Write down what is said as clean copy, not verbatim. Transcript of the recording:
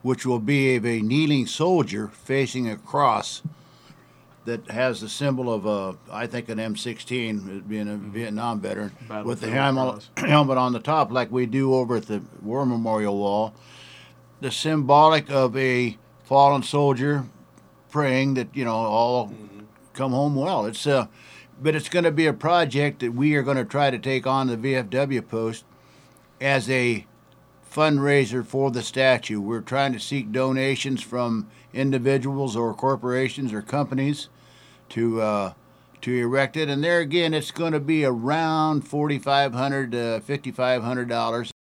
which will be of a kneeling soldier facing a cross that has the symbol of, I think, an M16, being a Vietnam veteran, with the helmet on the top, like we do over at the War Memorial Wall. The symbolic of a fallen soldier praying that, all come home well. But it's going to be a project that we are going to try to take on the VFW post as a fundraiser for the statue. We're trying to seek donations from individuals or corporations or companies to erect it. And there again, it's going to be around $4,500 to $5,500.